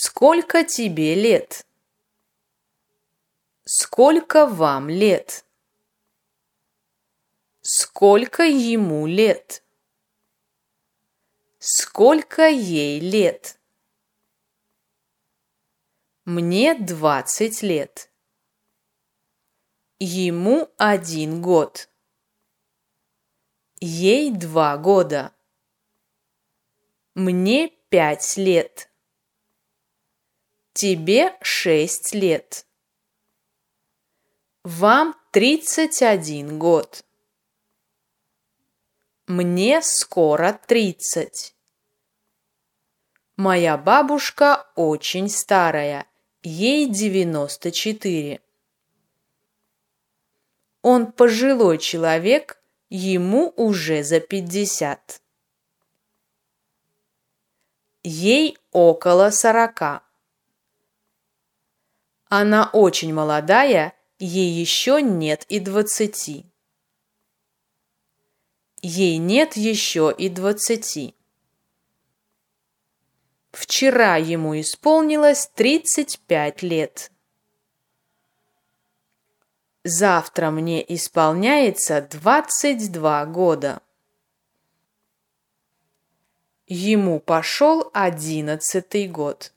Сколько тебе лет? Сколько вам лет? Сколько ему лет? Сколько ей лет? Мне 20 лет. Ему 1 год. Ей 2 года. Мне 5 лет. Тебе 6 лет. Вам 31 год. Мне скоро 30. Моя бабушка очень старая, ей 94. Он пожилой человек, ему уже за 50. Ей около 40. Она очень молодая, ей еще нет и 20. Ей нет еще и 20. Вчера ему исполнилось 35 лет. Завтра мне исполняется 22 года. Ему пошел 11-й год.